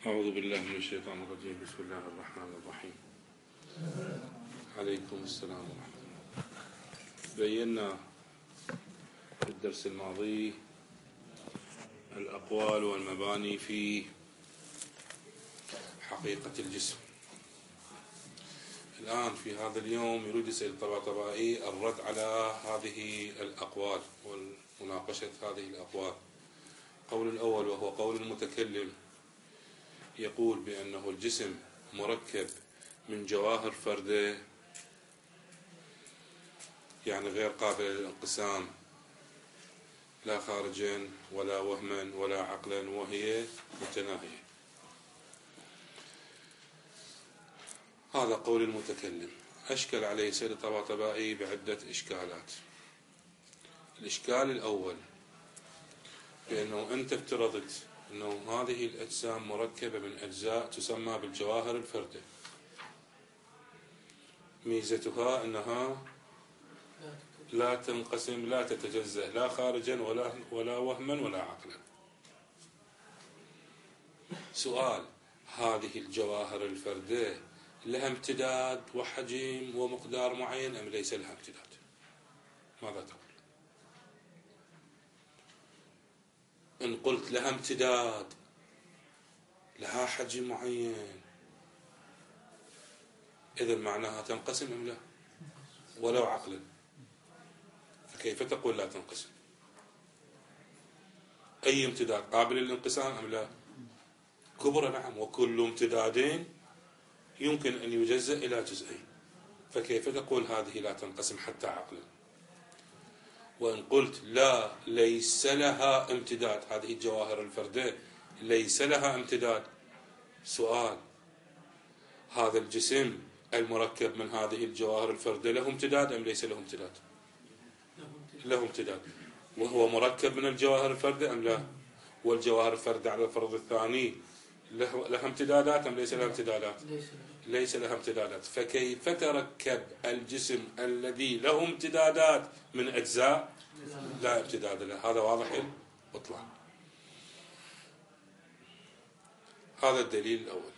أعوذ بالله من الشيطان الرجيم. بسم الله الرحمن الرحيم. عليكم السلام ورحمة الله. بينا في الدرس الماضي الأقوال والمباني في حقيقة الجسم. الآن في هذا اليوم يريد السيد الطباطبائي الرد على هذه الأقوال ومناقشة هذه الأقوال. القول الأول وهو قول المتكلم، يقول بأنه الجسم مركب من جواهر فردة، يعني غير قابل للانقسام، لا خارجا ولا وهما ولا عقلا، وهي متناهية. هذا قول المتكلم. أشكل عليه السيد الطباطبائي بعدة إشكالات. الإشكال الأول بأنه أنت افترضت أنه هذه الأجسام مركبة من أجزاء تسمى بالجواهر الفردة. ميزتها أنها لا تنقسم، لا تتجزأ، لا خارجا ولا وهما ولا عقلا. سؤال: هذه الجواهر الفردة لها امتداد وحجم ومقدار معين أم ليس لها امتداد؟ ماذا تقول؟ إن قلت لها امتداد، لها حجم معين، إذن معناها تنقسم أم لا؟ ولو عقلا، فكيف تقول لا تنقسم؟ أي امتداد قابل للانقسام أم لا؟ كبرى، نعم، وكل امتداد يمكن أن يجزأ إلى جزئين، فكيف تقول هذه لا تنقسم حتى عقلا؟ وإن قلت لا، ليس لها امتداد، هذه الجواهر الفردة ليس لها امتداد. سؤال: هذا الجسم المركب من هذه الجواهر الفردة له امتداد أم ليس له امتداد؟ له امتداد. وهو مركب من الجواهر الفردة أم لا؟ والجواهر الفردة على الفرض الثاني لها امتدادات أم ليس لها امتدادات؟ ليس لها امتدادات. فكيف تركب الجسم الذي له امتدادات من أجزاء لا امتداد له؟ هذا واضح الإطلاق. هذا الدليل الأول.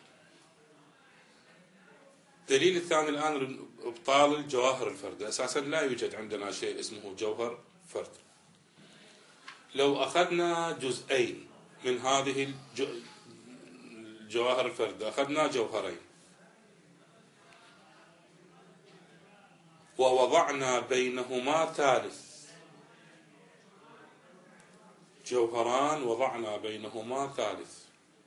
الدليل الثاني الآن إبطال الجواهر الفردة. أساسا لا يوجد عندنا شيء اسمه جوهر فرد. لو أخذنا جزئين من هذه الجواهر الفردة، أخذنا جوهرين ووضعنا بينهما ثالث، جوهران وضعنا بينهما ثالث،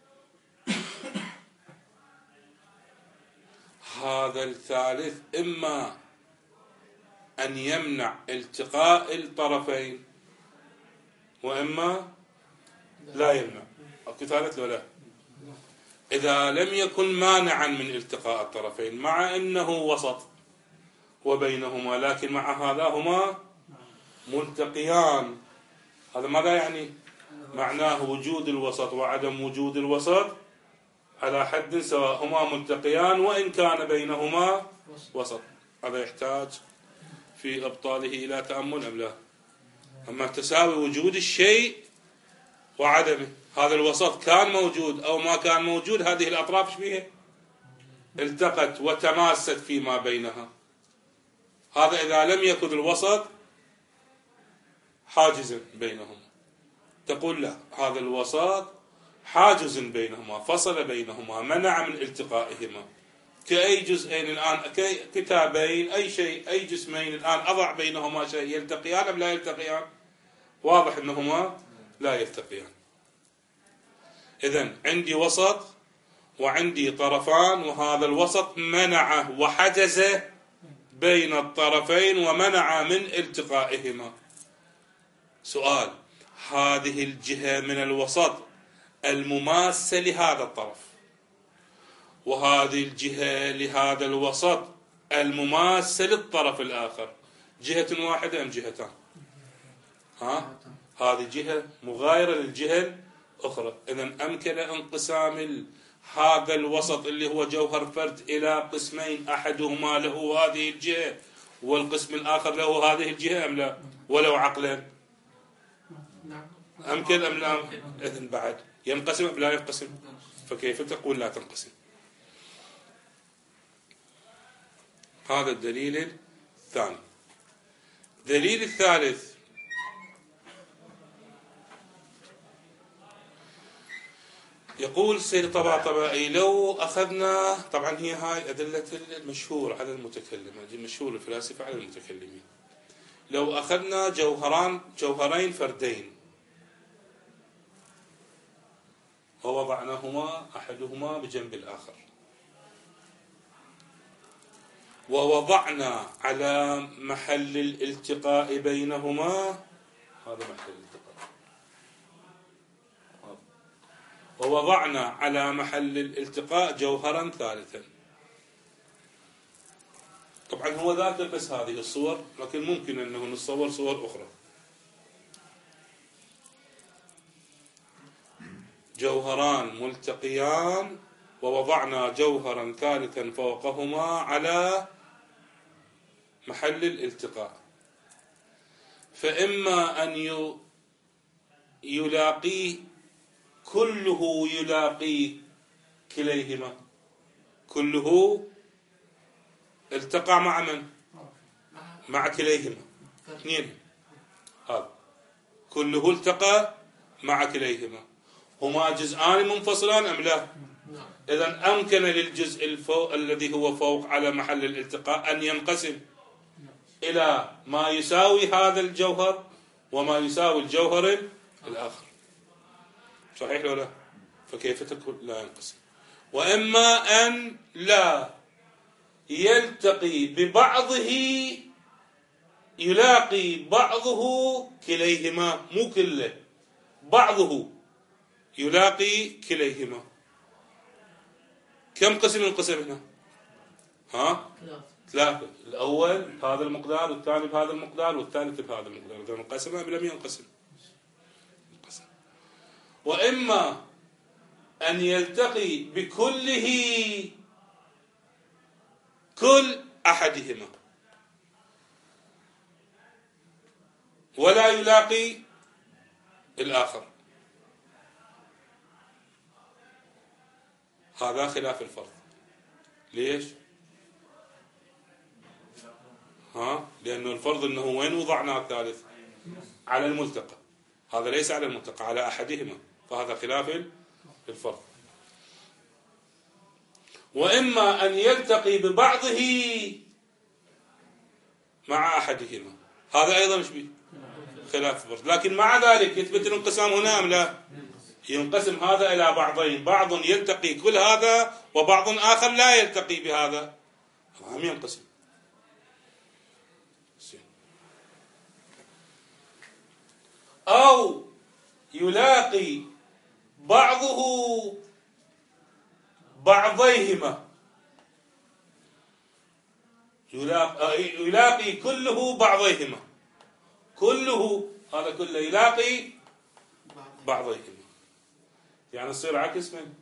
هذا الثالث إما أن يمنع التقاء الطرفين وإما لا يمنع. أكو ثالث ولا؟ إذا لم يكن مانعا من التقاء الطرفين، مع أنه وسط وبينهما، لكن مع هذا هما ملتقيان، هذا ماذا يعني؟ معناه وجود الوسط وعدم وجود الوسط على حد سواء، هما ملتقيان وإن كان بينهما وسط. هذا يحتاج في إبطاله إلى تأمل أم لا؟ أما تساوي وجود الشيء وعدمه، هذا الوسط كان موجود أو ما كان موجود، هذه الأطراف ايش بيها؟ التقت وتماست فيما بينها. هذا إذا لم يكن الوسط حاجزا بينهما. تقول لا، هذا الوسط حاجز بينهما، فصل بينهما، منع من التقائهما. كأي جزئين الآن، كتابين، أي شيء، أي جسمين الآن أضع بينهما شيء، يلتقيان أم لا يلتقيان؟ واضح أنهما لا يلتقيان. إذن عندي وسط وعندي طرفان، وهذا الوسط منع وحجز بين الطرفين ومنع من التقائهما. سؤال: هذه الجهة من الوسط المماسة لهذا الطرف، وهذه الجهة لهذا الوسط المماسة للطرف الآخر، جهة واحدة أم جهتان؟ هذه جهة مغايرة للجهة الأخرى. إذن أمكن انقسام هذا الوسط اللي هو جوهر فرد إلى قسمين، أحدهما له هذه الجهة والقسم الآخر له هذه الجهة أم لا؟ ولو عقلا أمكن أم لا؟ إذن بعد ينقسم أم لا ينقسم؟ فكيف تقول لا تنقسم؟ هذا الدليل الثاني. الدليل الثالث يقول السيد الطباطبائي لو أخذنا، طبعا هي هاي أدلة المشهور على المتكلم، المشهور الفلاسفة على المتكلمين. لو أخذنا جوهرين فردين ووضعناهما أحدهما بجنب الآخر، ووضعنا على محل الالتقاء بينهما، هذا محل الالتقاء، ووضعنا على محل الالتقاء جوهرا ثالثا. طبعا هو ذاكر بس هذه الصور، لكن ممكن أنه نتصور صور أخرى. جوهران ملتقيان ووضعنا جوهرا ثالثا فوقهما على محل الالتقاء، فإما أن يلاقي كله يلاقي كليهما، كله التقى مع من؟ مع كليهما، اثنين، هذا كله التقى مع كليهما. هما جزءان منفصلان أم لا؟ إذن أمكن للجزء الذي هو فوق على محل الالتقاء أن ينقسم إلى ما يساوي هذا الجوهر وما يساوي الجوهر الآخر، صحيح ولا لا؟ فكيف تكون لا ينقسم؟ وإما أن لا يلتقي ببعضه، يلاقي بعضه كليهما، مو كله، بعضه يلاقي كليهما. كم قسم ينقسم هنا؟ ها؟ ثلاثة. الأول بهذا المقدار، والثاني بهذا المقدار، والثالث بهذا المقدار. إذا انقسم أم لم ينقسم؟ انقسم. وإما أن يلتقي بكله كل أحدهما ولا يلاقي الآخر، هذا خلاف الفرض. ليش؟ لأنه الفرض أنه وين وضعنا الثالث؟ على الملتقى، هذا ليس على الملتقى، على أحدهما، فهذا خلاف الفرض. وإما أن يلتقي ببعضه مع أحدهما، هذا أيضا ايش بيه؟ خلاف الفرض. لكن مع ذلك يثبت الانقسام هنا أم لا؟ ينقسم هذا إلى بعضين، بعض يلتقي كل هذا وبعض آخر لا يلتقي بهذا، هم ينقسم. أو يلاقي بعضه بعضيهما، يلاقي كله بعضيهما، كله هذا كله يلاقي بعضيهما، يعني يصير عكس من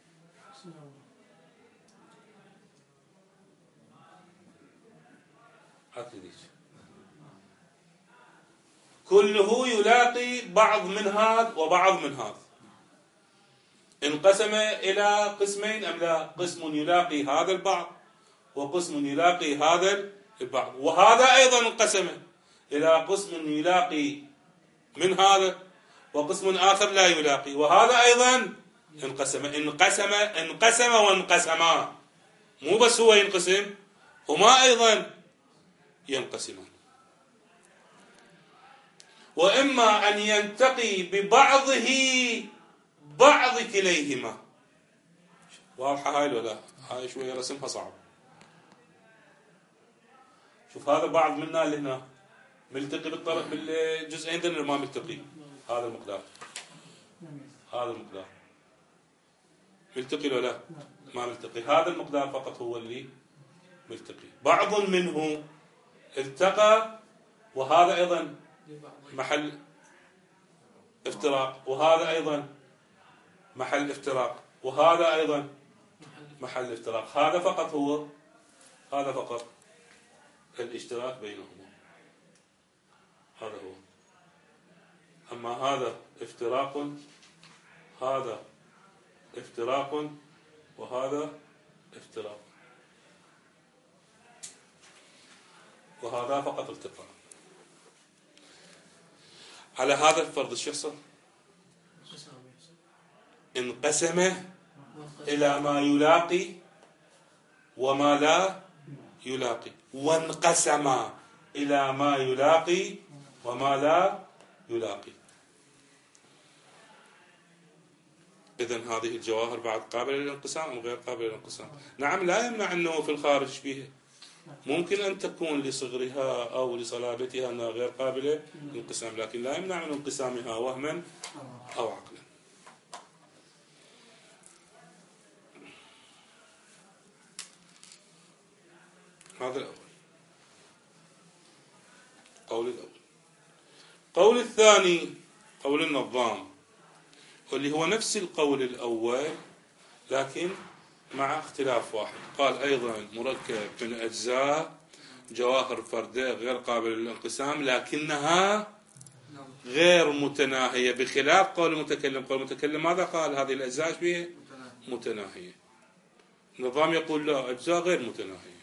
كله يلاقي بعض من هذا وبعض من هذا. انقسم إلى قسمين أم لا؟ قسم يلاقي هذا البعض وقسم يلاقي هذا البعض، وهذا أيضا انقسم إلى قسم يلاقي من هذا وقسم آخر لا يلاقي، وهذا أيضا انقسم وانقسما، مو بس هو ينقسم، هما أيضا ينقسمان. وإما أن ينتقي ببعضه بعض كليهما. واضحة هاي ولا لا؟ هاي شوية رسمها صعب. شوف هذا بعض منا اللي هنا ملتقي بالطرف بالجزئين ذن ما ملتقي، هذا المقدار، هذا المقدار ملتقي ولا لا؟ ما ملتقي، هذا المقدار فقط هو اللي ملتقي. بعض منه التقى وهذا أيضا محل افتراق، وهذا أيضا محل افتراق، وهذا أيضا محل افتراق. هذا فقط هو، هذا فقط الاشتراك بينهما، هذا هو. أما هذا افتراق، هذا افتراق وهذا افتراق، وهذا فقط التقاء. على هذا الفرض ايش يحصل؟ انقسم إلى ما يلاقي وما لا يلاقي، وانقسم إلى ما يلاقي وما لا يلاقي. إذن هذه الجواهر بعد قابلة للانقسام أم غير قابلة للانقسام؟ نعم، لا يمنع أنه في الخارج بها، ممكن أن تكون لصغرها أو لصلابتها أنها غير قابلة للانقسام، لكن لا يمنع من انقسامها وهما أو عقلا. هذا الأول، قول الأول. قول الثاني قول النظام، واللي هو نفس القول الأول لكن مع اختلاف واحد. قال أيضا مركب من أجزاء جواهر فردة غير قابلة للانقسام لكنها غير متناهية، بخلاف قول المتكلم. قول المتكلم ماذا قال؟ هذه الأجزاء بها متناهية. النظام يقول لا، أجزاء غير متناهية.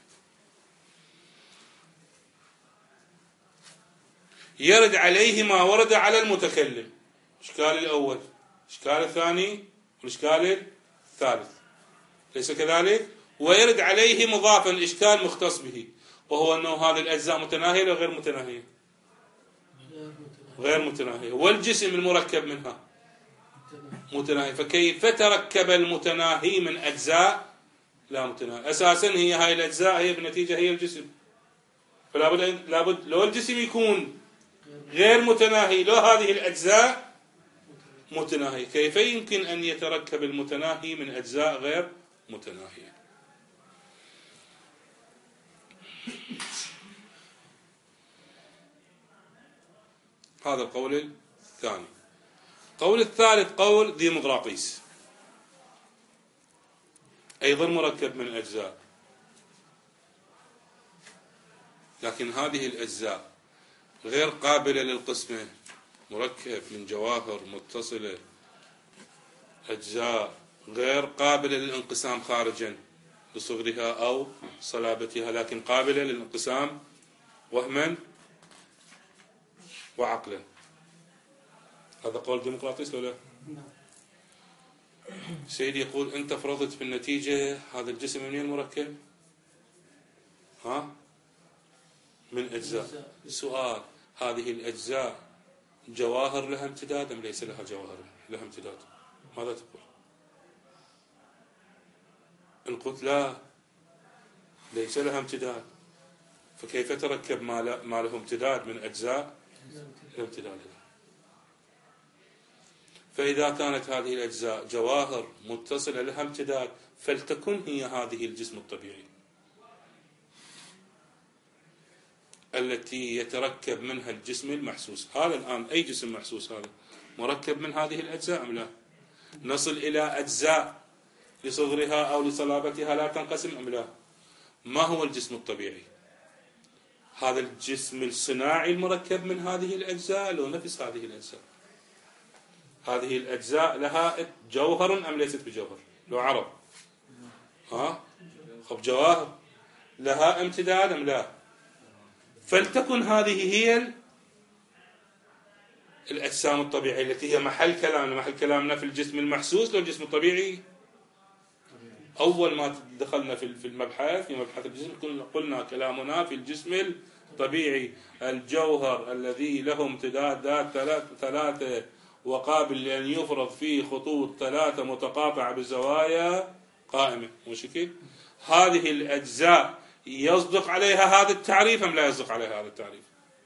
يرد عليه ما ورد على المتكلم، إشكال الأول، إشكال الثاني، والإشكال الثالث، ليس كذلك؟ ويرد عليه مضافا إشكال مختص به، وهو أنه هذه الأجزاء متناهية ولا غير متناهية؟ غير متناهية. والجسم المركب منها متناهي، فكيف تركب المتناهي من أجزاء لا متناهي؟ أساسا هي هاي الأجزاء هي بالنتيجة هي الجسم، فلا بد لو الجسم يكون غير متناهي لو هذه الأجزاء متناهية، كيف يمكن أن يتركب المتناهي من أجزاء غير متناهية؟ هذا القول الثاني. قول الثالث قول ديمقراطيس، أيضا مركب من أجزاء، لكن هذه الأجزاء غير قابلة للقسمة، مركب من جواهر متصلة، أجزاء غير قابلة للانقسام خارجا لصغرها أو صلابتها، لكن قابلة للانقسام وهما وعقلا. هذا قول ديمقراطيس ولا لا؟ سيدي يقول أنت فرضت في النتيجة هذا الجسم منين مركب؟ من أجزاء. السؤال، هذه الأجزاء جواهر لها امتداد أم ليس لها جواهر لها امتداد؟ ماذا تقول؟ إن قلت لا ليس لها امتداد، فكيف تركب ما له امتداد من أجزاء لا امتداد لها؟ فإذا كانت هذه الأجزاء جواهر متصلة لها امتداد فلتكن هي هذه الجسم الطبيعي التي يتركب منها الجسم المحسوس. هذا الآن أي جسم محسوس هذا مركب من هذه الأجزاء أم لا؟ نصل إلى أجزاء لصغرها أو لصلابتها لا تنقسم أم لا؟ ما هو الجسم الطبيعي؟ هذا الجسم الصناعي المركب من هذه الأجزاء لو نفس هذه الأجزاء؟ هذه الأجزاء لها جوهر أم ليست بجوهر؟ لو عرب خب جواهر لها امتداد أم لا؟ فلتكن هذه هي الأجسام الطبيعية التي هي محل كلامنا في الجسم المحسوس لو الجسم الطبيعي. أول ما دخلنا في المبحث في مبحث الجسم قلنا كلامنا في الجسم الطبيعي الجوهر الذي له امتدادات ثلاثة وقابل لأن يفرض فيه خطوط ثلاثة متقاطعة بزوايا قائمة، مش كده؟ هذه الأجزاء يصدق عليها هذا التعريف أم لا يصدق عليها هذا التعريف؟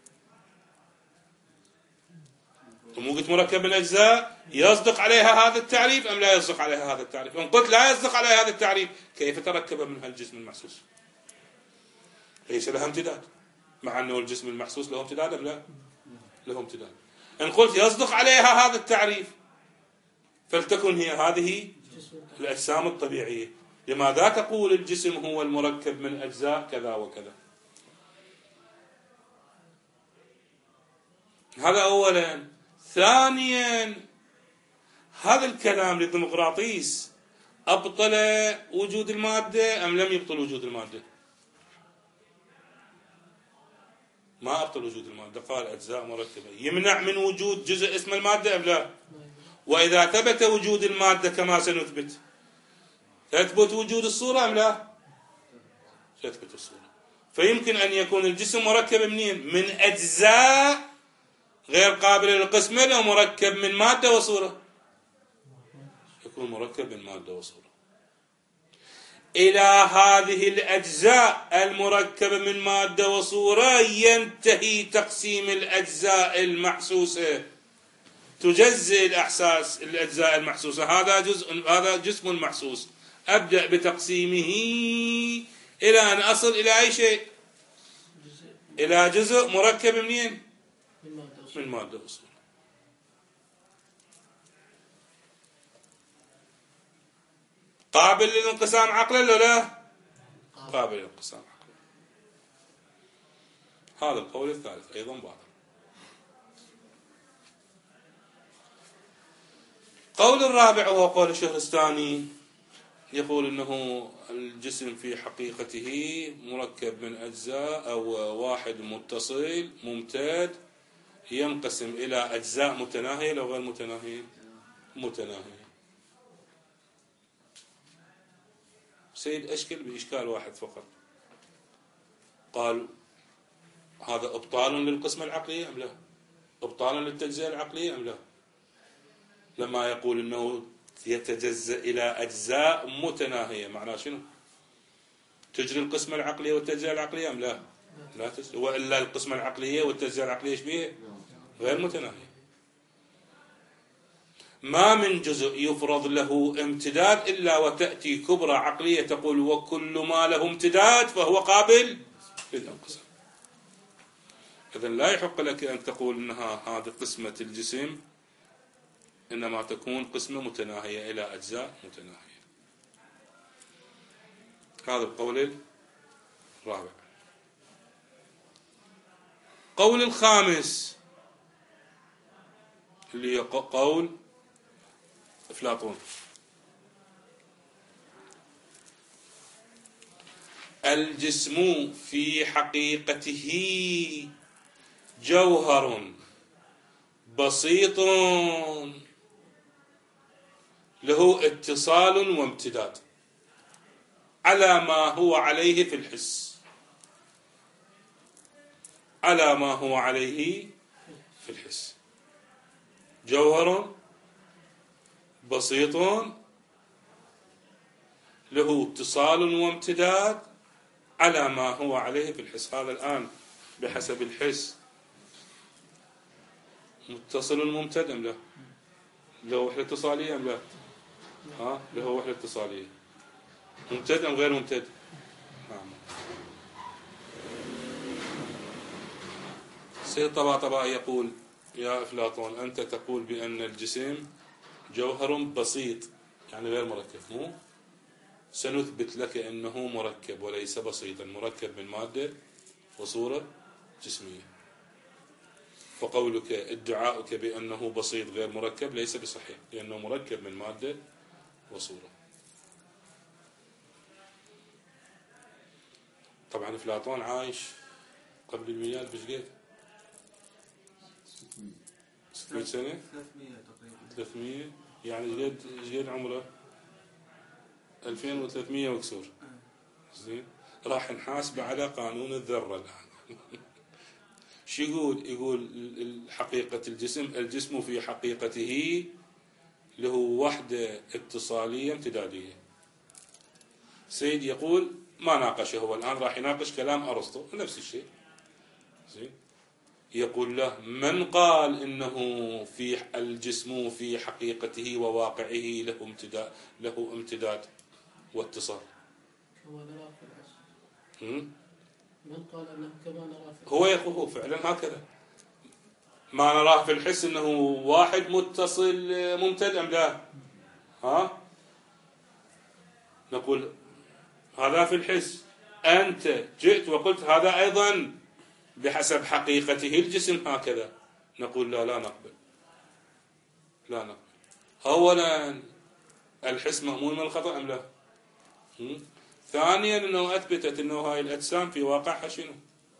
مو قلت مركب من أجزاء يصدق عليها هذا التعريف أم لا يصدق عليها هذا التعريف؟ إن قلت لا يصدق عليها هذا التعريف كيف تركب منها الجسم المحسوس؟ ليس لها امتداد، مع أنه الجسم المحسوس له امتداد أم لا؟ له امتداد. إن قلت يصدق عليها هذا التعريف فلتكن هي هذه الأجسام الطبيعية. لماذا تقول الجسم هو المركب من أجزاء كذا وكذا؟ هذا أولا. ثانيا، هذا الكلام للديمقراطيس أبطل وجود المادة أم لم يبطل وجود المادة؟ ما أبطل وجود المادة، قال أجزاء مركبة. يمنع من وجود جزء اسم المادة أم لا؟ وإذا ثبت وجود المادة كما سنثبت، تثبت وجود الصورة أم لا؟ تثبت الصورة. فيمكن أن يكون الجسم مركب منين؟ من أجزاء غير قابلة للقسمة، لو مركب من مادة وصورة يكون مركب من مادة وصورة. إلى هذه الأجزاء المركبة من مادة وصورة ينتهي تقسيم الأجزاء المحسوسة، تجزئ الأحساس الأجزاء المحسوسة. هذا جسم محسوس، أبدأ بتقسيمه إلى أن أصل إلى أي شيء؟ إلى جزء مركب منين؟ من مادة وصورة. قابل للانقسام عقلا ولا لا؟ قابل للانقسام عقلا. هذا القول الثالث أيضا باطل. قول الرابع وهو قول الشهرستاني، يقول إنه الجسم في حقيقته مركب من أجزاء أو واحد متصل ممتد، ينقسم إلى أجزاء متناهية أو غير متناهية؟ متناهية. سيد أشكل بإشكال واحد فقط، قال هذا إبطال للقسمة العقلية أم لا؟ إبطال للتجزئة العقلية أم لا؟ لما يقول إنه يتجزأ إلى أجزاء متناهية، معناه شنو؟ تجري القسمة العقلية والتجزئة العقلية أم لا؟ لا تجري. وإلا القسمة العقلية والتجزئة العقلية إيش بيه؟ غير متناهية. ما من جزء يفرض له امتداد إلا وتأتي كبرى عقلية تقول وكل ما له امتداد فهو قابل للانقسام. إذن لا يحق لك أن تقول إنها هذه قسمة الجسم، إنما تكون قسمة متناهية إلى أجزاء متناهية. هذا القول الرابع. قول الخامس اللي قول أفلاطون، الجسم في حقيقته جوهر بسيط له اتصال وامتداد على ما هو عليه في الحس، على ما هو عليه في الحس. جوهر بسيط له اتصال وامتداد على ما هو عليه في الحس. هذا الآن بحسب الحس متصل ممتد أم لا؟ له وحدة اتصالية أم لا؟ له وحدة اتصالية. ممتد أم غير ممتد؟ نعم. سيد طباطبائي يقول يا أفلاطون أنت تقول بأن الجسم جوهر بسيط يعني غير مركب، مو؟ سنثبت لك أنه مركب وليس بسيطا، مركب من مادة وصورة جسمية. فقولك ادعاؤك بأنه بسيط غير مركب ليس بصحيح، لأنه مركب من مادة وصورة. طبعا أفلاطون عايش قبل الميلاد بشقد 600 سنة، 300 يعني قد عمره 2300 وكسور. زين، راح نحاسبه على قانون الذرة الآن. شو يقول؟ يقول حقيقة الجسم في حقيقته له وحدة اتصالية امتدادية. سيد يقول ما ناقشه، هو الآن راح يناقش كلام أرسطو نفس الشيء. زين، يقول له من قال إنه في الجسم في حقيقته وواقعه له امتداد واتصال؟ من قال أنه كما نرى في هو يقول فعلا هكذا. ما نراه في الحس أنه واحد متصل ممتد أم لا؟ نقول هذا في الحس. أنت جئت وقلت هذا أيضا بحسب حقيقته الجسم هكذا. نقول لا نقبل. أولا الحس مأمون من الخطأ أم لا؟ ثانيا أنه أثبتت أنه هاي الأجسام في واقعها شنو؟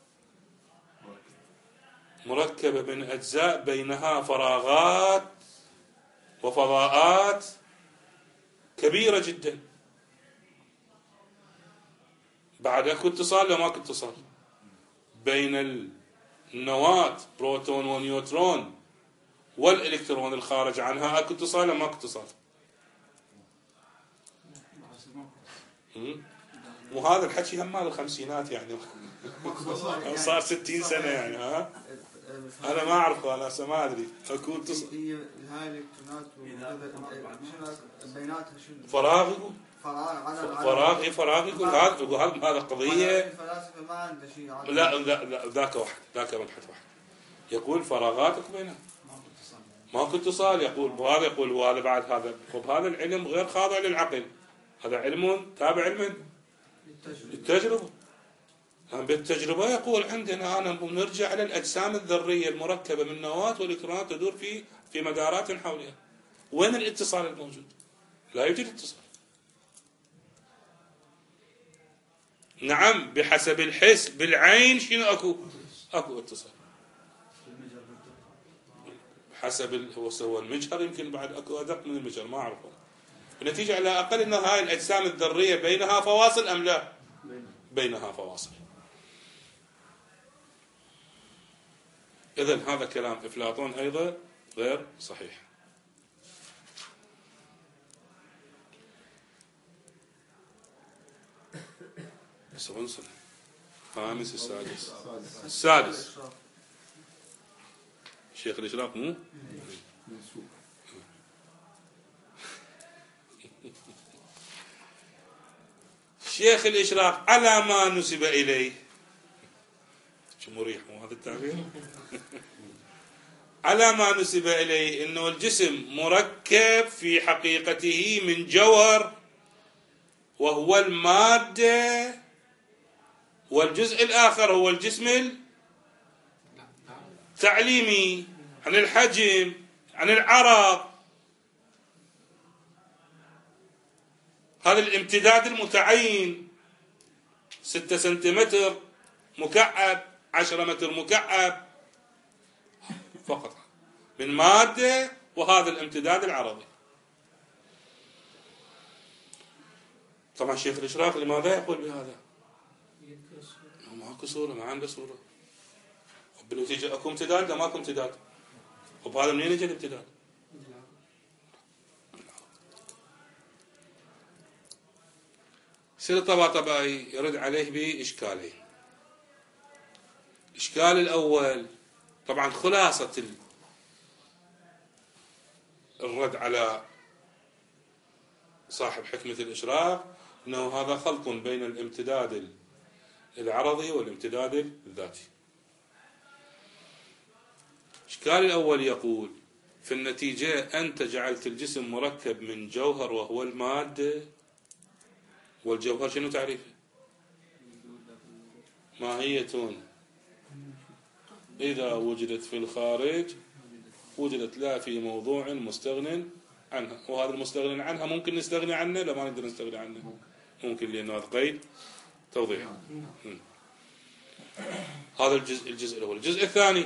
مركبة من أجزاء بينها فراغات وفضاءات كبيرة جدا. بعد اكو اتصال لو ماكو اتصال بين النواة بروتون ونيوترون والإلكترون الخارج عنها، اكو اتصال لو ماكو اتصال؟ وهذا الحكي هم مال الخمسينات يعني صار 60 سنة يعني. ها انا ما اعرف، انا ما ادري اكو اتصال. هي هاي الالكترونات بيناتها شنو؟ فراغ فراغ فراغ يقول هذا قضية. الفلاسفة ما عنده شيء. لا ذاك واحد، ذاك مبحث واحد يقول فراغات اكو بينها ماكو اتصال. يقول وهذا يقول وهذا بعد هذا. خب هذا العلم غير خاضع للعقل، هذا علم تابع علم التجربة. بالتجربة يقول عندنا أنا نرجع على الأجسام الذرية المركبة من نواة والإلكترونات تدور في مدارات حولها. وين الاتصال الموجود؟ لا يوجد اتصال. نعم بحسب الحس بالعين شنو اكو اتصال. حسب هو المجهر، يمكن بعد اكو ادق من المجهر ما اعرفه. بالنتيجة على الاقل ان هاي الاجسام الذرية بينها فواصل ام لا؟ بينها فواصل. إذن هذا كلام أفلاطون أيضا غير صحيح. العنصر الخامس السادس شيخ الإشراق مو شيخ الإشراق على ما نسب إليه. شو مريح مو هذا التعبير؟ على ما نسب إليه إنه الجسم مركب في حقيقته من جوهر وهو المادة، والجزء الآخر هو الجسم التعليمي عن الحجم عن العرض. هذا الامتداد المتعين 6 سنتيمتر مكعب 10 متر مكعب فقط من مادة، وهذا الامتداد العرضي. طبعا شيخ الإشراق لماذا يقول بهذا؟ ماكو صورة، ما عنده صورة. بالنتيجة اكو امتداد لا ماكو امتداد. وبهذا منين يجي الامتداد؟ سير الطباطبائي يرد عليه بإشكالين. الإشكال الأول طبعا خلاصة الرد على صاحب حكمة الإشراق أنه هذا خلط بين الامتداد العرضي والامتداد الذاتي. الإشكال الأول يقول في النتيجة أنت جعلت الجسم مركب من جوهر وهو المادة، والجوهر شنو تعريفه؟ ماهية إذا وجدت في الخارج وجدت لا في موضوع مستغن عنها. وهذا المستغن عنها ممكن نستغني عنه لا ما نقدر نستغني عنه؟ ممكن، لأنه هذا قيد توضيح. هذا الجزء الأول. الجزء الثاني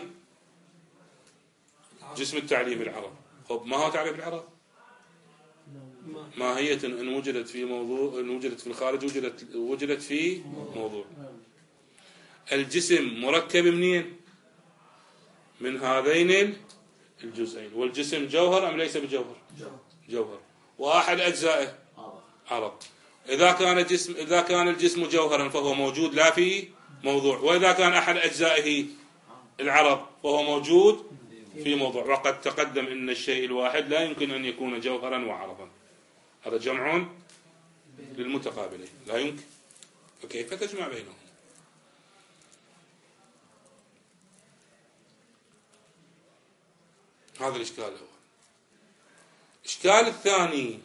جسم التعليم العرب. خب ما هو تعريف العرب؟ ماهية إن وجدت في موضوع، إن وجدت في الخارج وجدت في موضوع. الجسم مركب منين؟ من هذين الجزئين. والجسم جوهر أم ليس بجوهر؟ جوهر. وأحد أجزائه عرض. إذا كان الجسم جوهرا فهو موجود لا في موضوع، وإذا كان أحد أجزائه العرض فهو موجود في موضوع. وقد تقدم أن الشيء الواحد لا يمكن أن يكون جوهرا وعرضا. هذا جمع للمتقابلين لا يمكن. فكيف تجمع بينهم؟ هذا الإشكال الأول. الإشكال الثاني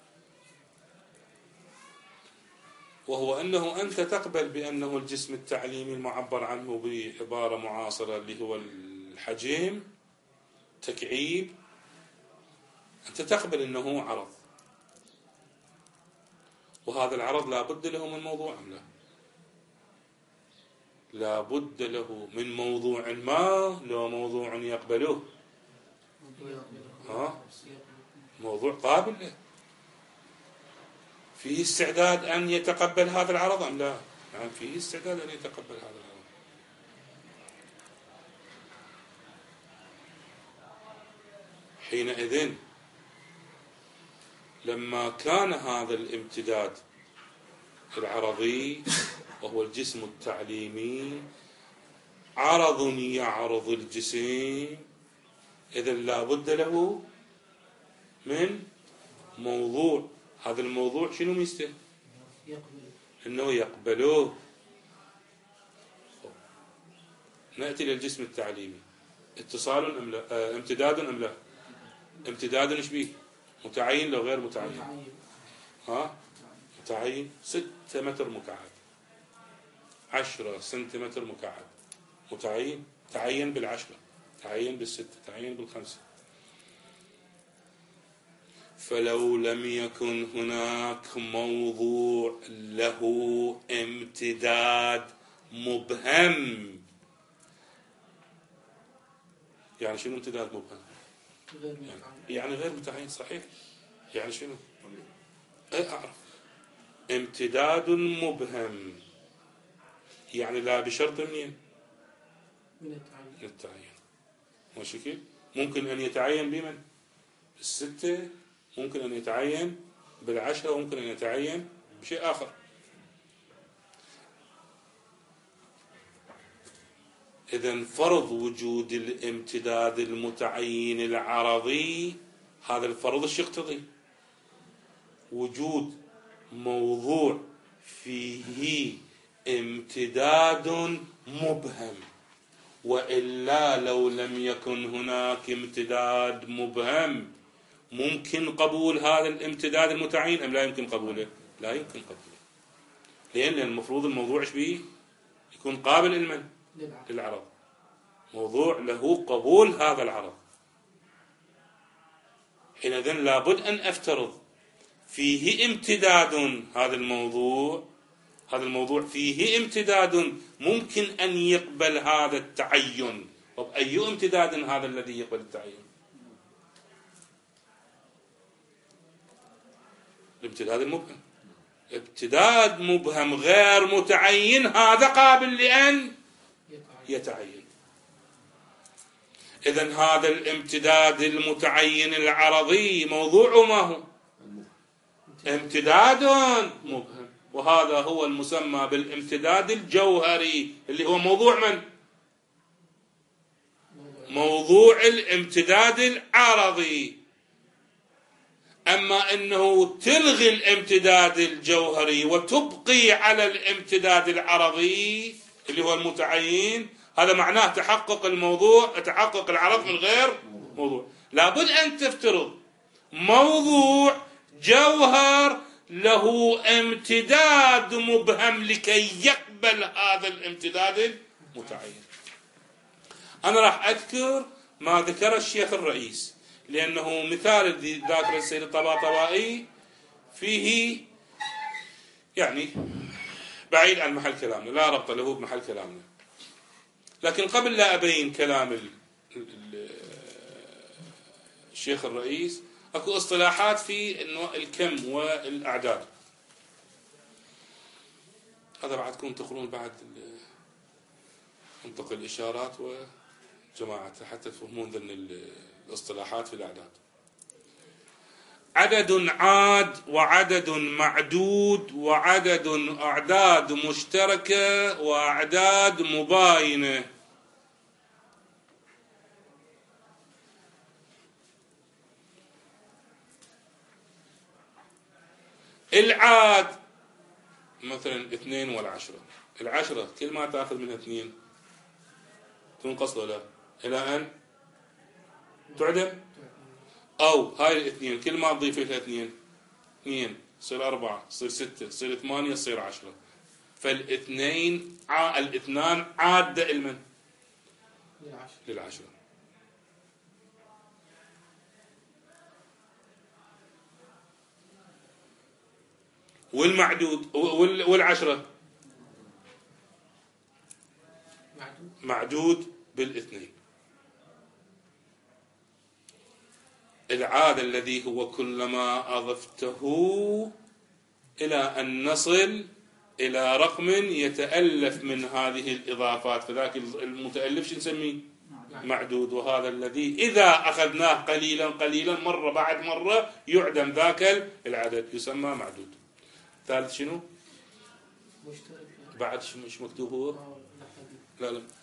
وهو أنه أنت تقبل بأنه الجسم التعليمي المعبر عنه بعبارة معاصرة اللي هو الحجم تكعيب، أنت تقبل أنه عرض. وهذا العرض لا بد له من موضوع أم لا؟ لا بد له من موضوع ما، لو موضوع يقبله موضوع قابل له، فيه استعداد أن يتقبل هذا العرض أم لا؟ نعم فيه استعداد أن يتقبل هذا العرض. حينئذ لما كان هذا الامتداد العرضي وهو الجسم التعليمي عرض يعرض الجسم، إذن لا بد له من موضوع. هذا الموضوع شنو ميزته؟ انه يقبلوه. نأتي للجسم التعليمي، اتصال أم لا؟ امتداد أم لا؟ امتداد ايش بيه؟ متعين لو غير متعين؟ متعين 6 متر مكعب، 10 سنتيمتر مكعب، متعين، تعين ب10، تعين ب6، تعين ب5. فلو لم يكن هناك موضوع له امتداد مبهم، يعني شنو امتداد مبهم؟ يعني غير متعين. صحيح. يعني شنو؟ أعرف امتداد مبهم، يعني لا بشرط منين؟ من التعيين. ماشي كيف؟ ممكن أن يتعين بمن؟ ب6، ممكن أن يتعين ب10، وممكن أن يتعين بشيء آخر. إذن فرض وجود الامتداد المتعين العرضي، هذا الفرض ايش يقتضي؟ وجود موضوع فيه امتداد مبهم، وإلا لو لم يكن هناك امتداد مبهم ممكن قبول هذا الامتداد المتعين أم لا يمكن قبوله؟ لا يمكن قبوله. لأن المفروض الموضوع ايش بيه؟ يكون قابل لمن؟ للعرض، موضوع له قبول هذا العرض. حينئذ لابد أن أفترض فيه امتداد، هذا الموضوع فيه امتداد ممكن أن يقبل هذا التعين. طب أي امتداد هذا الذي يقبل التعين؟ الامتداد المبهم. امتداد مبهم غير متعين هذا قابل لأن يتعين. إذن هذا الامتداد المتعين العرضي موضوع ما هو؟ امتداد مبهم، وهذا هو المسمى بالامتداد الجوهري، اللي هو موضوع من؟ موضوع الامتداد العرضي. أما أنه تلغي الامتداد الجوهري وتبقي على الامتداد العرضي اللي هو المتعين، هذا معناه تحقق الموضوع، تحقق العرض من غير موضوع. لابد أن تفترض موضوع جوهر له امتداد مبهم لكي يقبل هذا الامتداد المتعين. أنا راح أذكر ما ذكر الشيخ الرئيس، لأنه مثال ذاكر السيد الطباطبائي فيه يعني بعيد عن محل كلامنا، لا ربط له بمحل كلامنا. لكن قبل لا أبين كلام الشيخ الرئيس، أكو اصطلاحات في الكم والأعداد. هذا بعد تكون تقرون بعد منطق الإشارات وجماعة حتى تفهمون ذن الاصطلاحات في الأعداد. عدد عاد وعدد معدود وعدد أعداد مشتركة وأعداد مباينة. العاد مثلا 2 وال10، 10 كل ما تأخذ منها 2 تنقص ولا إلى أن تعدم، أو هاي 2 كل ما تضيف لها 2 تصير 4، تصير 6، تصير 8، تصير 10. الاثنان عادة المن؟ لل10. والمعدود والعشرة معدود بالاثنين. العاد الذي هو كلما أضفته إلى أن نصل إلى رقم يتألف من هذه الإضافات، فذاك المتألف شو نسميه؟ معدود. وهذا الذي إذا أخذناه قليلا قليلا مرة بعد مرة يعدم ذاك العدد يسمى معدود. ثالث شنو؟ بعد مش مكتوب هو؟ لا لا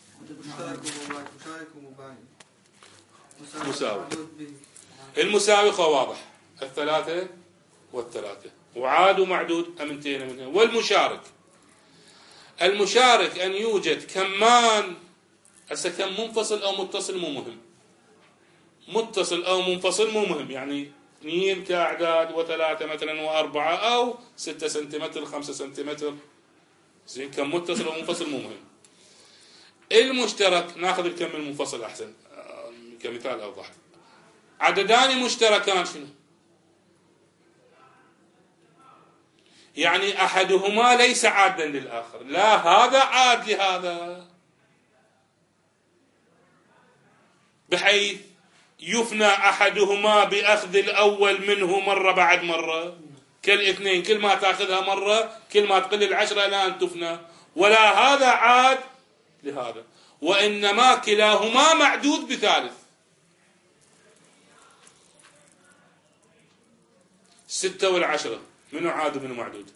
مشترك ومباين. مساوي. المساوي خو واضح، الثلاثة والثلاثة، وعاد ومعدود أمنتين منها. والمشارك، المشارك أن يوجد كمان، هسه كم منفصل أو متصل مو مهم، متصل أو منفصل مو مهم، يعني 2 كأعداد و3 مثلا و4 أو 6 سنتيمتر 5 سنتيمتر، زين كم متصل أو منفصل مو مهم. المشترك ناخذ الكم المنفصل أحسن كمثال أوضح. عددان مشتركان شنو؟ يعني أحدهما ليس عادا للآخر، لا هذا عاد لهذا، بحيث يفنى أحدهما بأخذ الأول منه مرة بعد مرة، كالاثنين كل ما تأخذها مرة كل ما تقل العشرة إلى أن تفنى، ولا هذا عاد لهذا، وإنما كلاهما معدود بثالث. 6 والعشرة منو عاد ومنو معدود؟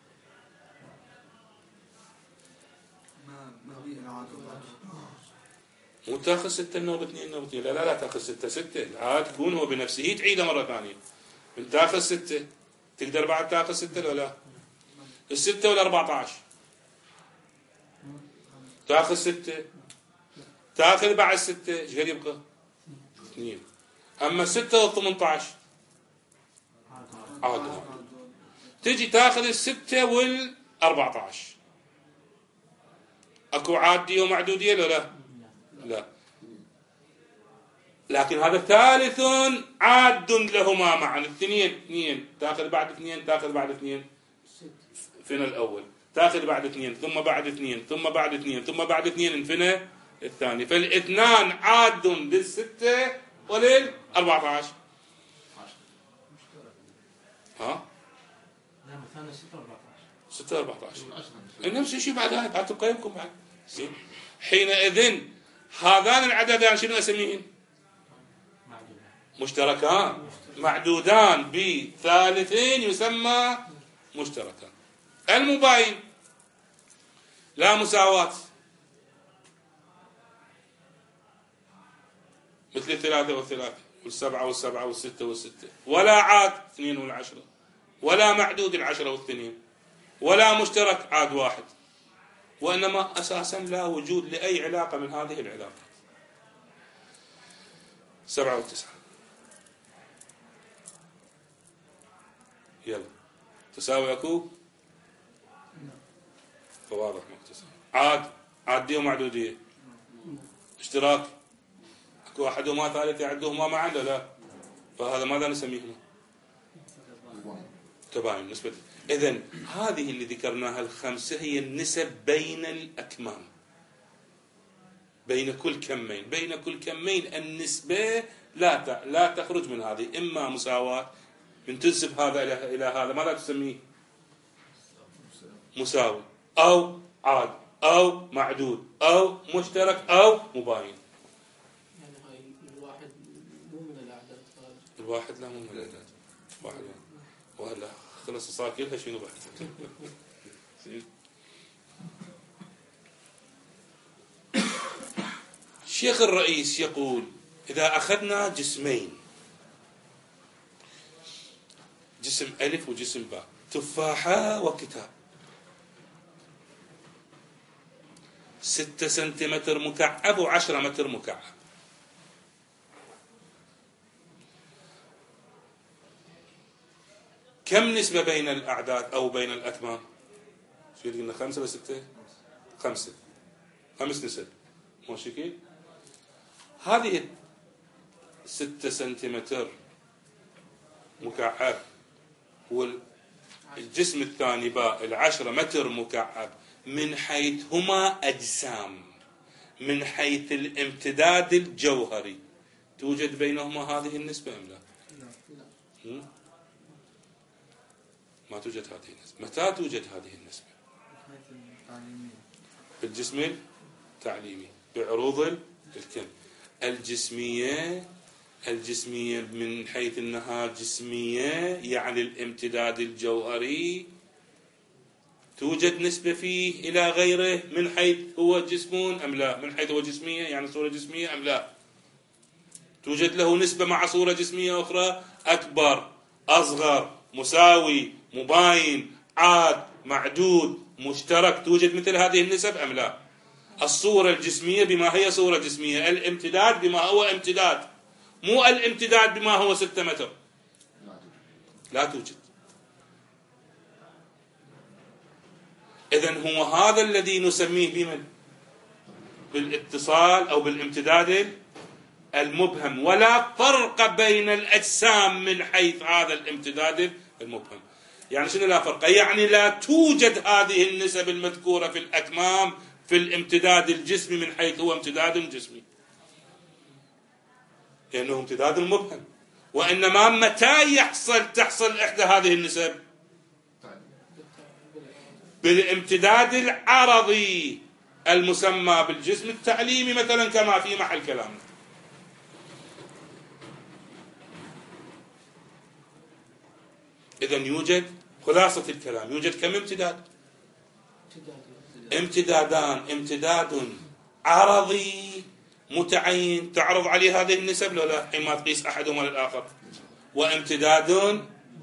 مو تاخذ 6 النوب 2 النوب 2، لا تاخذ 6 العاد تكون هو بنفسه تعيده مرة ثانية. من تاخذ 6 تقدر بعد تاخذ 6 ولا لا؟ الستة وال14 تاخذ 6 تاخذ بعد 6 ايش قد يبقى؟ 2. اما 6 وال18 عاد تجي تاخذ 6 وال14 اكو عادية ومعدودية ولا لا؟ لكن هذا ثالث عاد لهما معا. 2 تاخذ بعد 2 تاخذ بعد 2 فين الأول، تاخذ بعد 2 ثم بعد 2 ثم بعد 2 ثم بعد 2 انفنى الثاني، فالاثنان عاد لل6 ولل14. ها؟ لا مثلا 6 و14 نفس الشيء بعدها بعد تقيمكم بعد. حينئذ هذان العددان شنو اسميهن؟ مشتركان، معدودان بثالثين يسمى مشتركان. المباين لا مساواة، مثل 3 و3 وال7 و7 وال6 وال6، ولا عاد 2 وال10، ولا معدود 10 و2، ولا مشترك عاد 1، وإنما أساسا لا وجود لأي علاقة من هذه العلاقات. 7 و9 يلا تساوي اكو فواضح مكتسب. عادية ومعدودية، اشتراك اكو احدهما ثالث يعدهما معا لا، فهذا ماذا نسميه؟ تباين نسبة. اذن هذه اللي ذكرناها ال5 هي النسب بين الاكمام، بين كل كمين، بين كل كمين النسبة لا تخرج من هذه، اما مساواة من تنسب هذا إلى هذا ماذا تسميه؟ مساوي أو عاد أو معدود أو مشترك أو مباين. يعني هاي الواحد مو من الأعداد، الواحد لا مو من الأعداد، واحد وهلا خلص صار كلها شنو بعد. الشيخ الرئيس يقول إذا أخذنا جسمين، جسم ألف وجسم باء، تفاحة وكتاب، 6 سنتيمتر مكعب و10 متر مكعب، كم نسبة بين الأعداد أو بين الأكمام؟ شو قلنا 5 ولا 6؟ 5 نسب ماشي كيف؟ هذه 6 سنتيمتر مكعب الجسم الثاني باء 10 متر مكعب من حيث هما أجسام، من حيث الامتداد الجوهري، توجد بينهما هذه النسبة أم لا؟ ما توجد هذه النسبة. متى توجد هذه النسبة؟ بالجسم التعليمي بعروض الكم. الجسمية من حيث أنها جسمية يعني الامتداد الجوهري توجد نسبة فيه إلى غيره من حيث هو جسم أم لا؟ من حيث هو جسمية يعني صورة جسمية أم لا؟ توجد له نسبة مع صورة جسمية أخرى أكبر أصغر مساوي مباين عاد معدود مشترك، توجد مثل هذه النسب أم لا؟ الصورة الجسمية بما هي صورة جسمية، الامتداد بما هو امتداد، مو الامتداد بما هو 6 متر، لا توجد. إذن هو هذا الذي نسميه بمن؟ بالاتصال أو بالامتداد المبهم، ولا فرق بين الأجسام من حيث هذا الامتداد المبهم. يعني شنو لا فرق؟ يعني لا توجد هذه النسب المذكورة في الأكمام في الامتداد الجسمي من حيث هو امتداد جسمي، لأنه امتداد مبهم. وإنما متى تحصل إحدى هذه النسب؟ بالامتداد العرضي المسمى بالجسم التعليمي مثلا كما في محل كلامنا. إذن يوجد خلاصة الكلام، يوجد كم امتداد؟ امتدادان، امتداد عرضي متعين تعرض عليه هذه النسب لو لا حينما تقيس أحدهما للآخر، وامتداد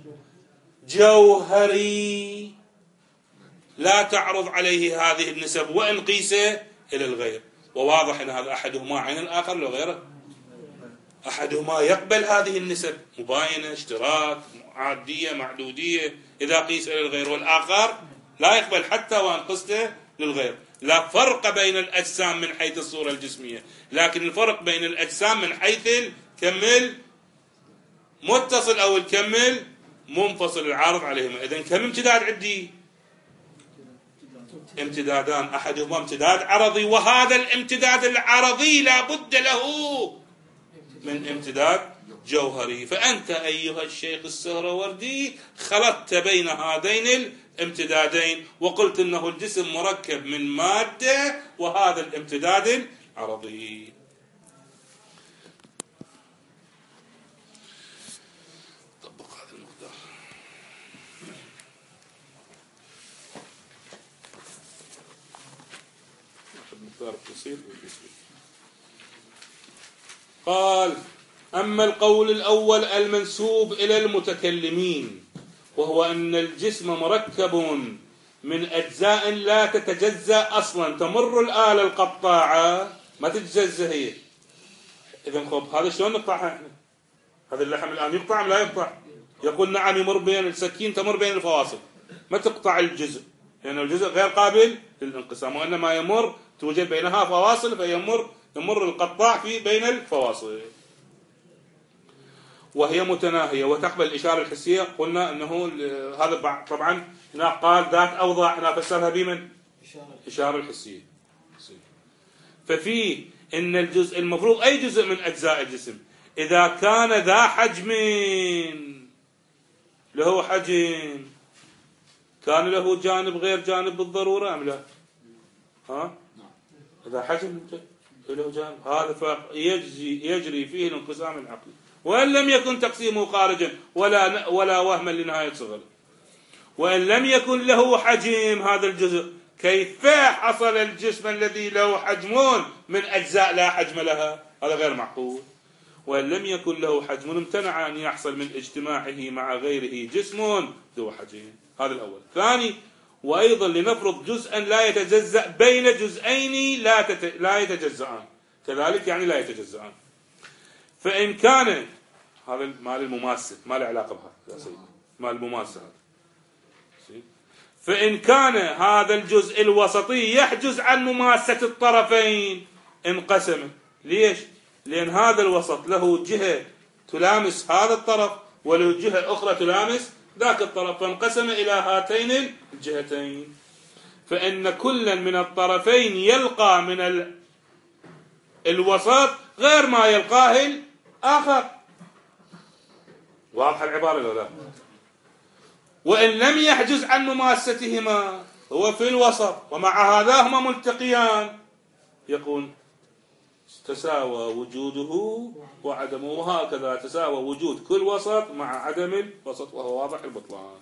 جوهري لا تعرض عليه هذه النسب وإن قيس إلى الغير. وواضح أن هذا أحدهما عين الآخر لو غيره، أحدهما يقبل هذه النسب مباينة اشتراك عادية معدودية إذا قيس إلى الغير، والآخر لا يقبل حتى وإن قسته للغير. لا فرق بين الأجسام من حيث الصورة الجسمية، لكن الفرق بين الأجسام من حيث الكمل متصل أو الكمل منفصل العارض عليهما. إذن كم امتداد عندي؟ امتدادان، أحدهما امتداد عرضي، وهذا الامتداد العرضي لا بد له من امتداد جوهري. فأنت أيها الشيخ السهروردي خلطت بين هذين الامتدادين وقلت أنه الجسم مركب من مادة وهذا الامتداد العرضي. طبق هذا المقدار. قال: أما القول الأول المنسوب إلى المتكلمين وهو أن الجسم مركب من أجزاء لا تتجزأ أصلا، تمر الآلة القطاعة ما تتجزأ هي. إذن خب هذا شلون نقطعها احنا؟ هذا اللحم الآن يقطع أم لا يقطع؟ يقول نعم يمر بين السكين، تمر بين الفواصل، ما تقطع الجزء لأن يعني الجزء غير قابل للانقسام، وإنما يمر توجد بينها فواصل يمر القطاع بين الفواصل وهي متناهية وتقبل الإشارة الحسية. قلنا أنه هذا طبعا هنا قال ذات أوضح، هنا فسرها بمن؟ إشارة الحسية. ففي إن الجزء المفروض أي جزء من أجزاء الجسم إذا كان ذا حجم له حجم كان له جانب غير جانب بالضرورة أم لا؟ ها؟ إذا حجم له جانب هذا يجري فيه الانقسام العقلي، وإن لم يكن تقسيمه خارجا ولا وهما لنهاية صغره. وإن لم يكن له حجم هذا الجزء، كيف حصل الجسم الذي له حجم من أجزاء لا حجم لها؟ هذا غير معقول. وإن لم يكن له حجم امتنع أن يحصل من اجتماعه مع غيره جسم ذو حجم. هذا الأول. ثاني: وأيضا لنفرض جزءا لا يتجزأ بين جزئين لا يتجزأان، كذلك يعني لا يتجزأان. فإن كان هذا مال المماسة ما له علاقة بها يا سيدي، مال المماسة هذا. فإن كان هذا الجزء الوسطي يحجز عن مماسة الطرفين انقسم. ليش؟ لأن هذا الوسط له جهة تلامس هذا الطرف وله جهة أخرى تلامس ذاك الطرف، فانقسم إلى هاتين الجهتين، فإن كلا من الطرفين يلقى من الوسط غير ما يلقاه الآخر. واضح العبارة ولا لا؟ وإن لم يحجز عن مماستهما هو في الوسط، ومع هذا هما ملتقيان، يقول تساوى وجوده وعدمه، وهكذا تساوى وجود كل وسط مع عدم الوسط، وهو واضح البطلان.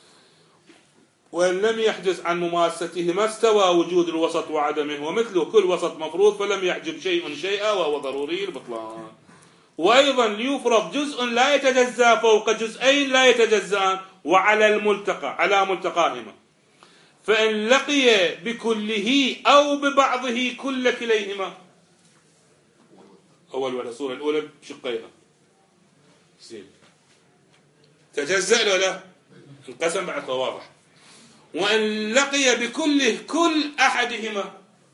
وإن لم يحجز عن مماستهما استوى وجود الوسط وعدمه، ومثله كل وسط مفروض فلم يحجب شيء شيئا، وهو ضروري البطلان. وأيضا ليفرض جزء لا يتجزأ فوق جزئين لا يتجزأان وعلى الملتقى على ملتقاهما، فإن لقي بكله أو ببعضه كل كليهما. أول ولا الصورة الأولى بشقيها تجزأ ولا انقسم بعد واضح. وإن لقي بكله كل أحدهما،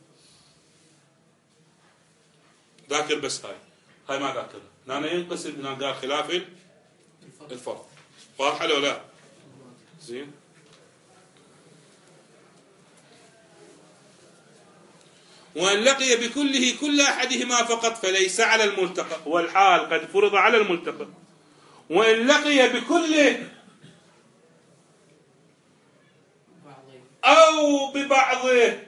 ذاكر بس هاي ما ذاكر، هنا ينقسم، هنا قال خلاف الفرض. واضح ولا لا؟ زين. وإن لقي بكله كل أحدهما فقط فليس على الملتقى، والحال قد فرض على الملتقى. وإن لقي بكله أو ببعضه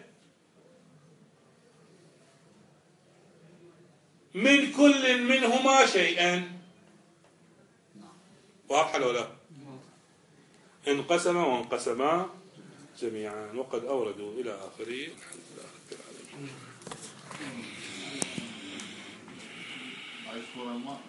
من كل منهما شيئا، واضح ولا لا؟ انقسم وانقسما جميعا. وقد أوردوا إلى آخره. الحمد لله رب العالمين.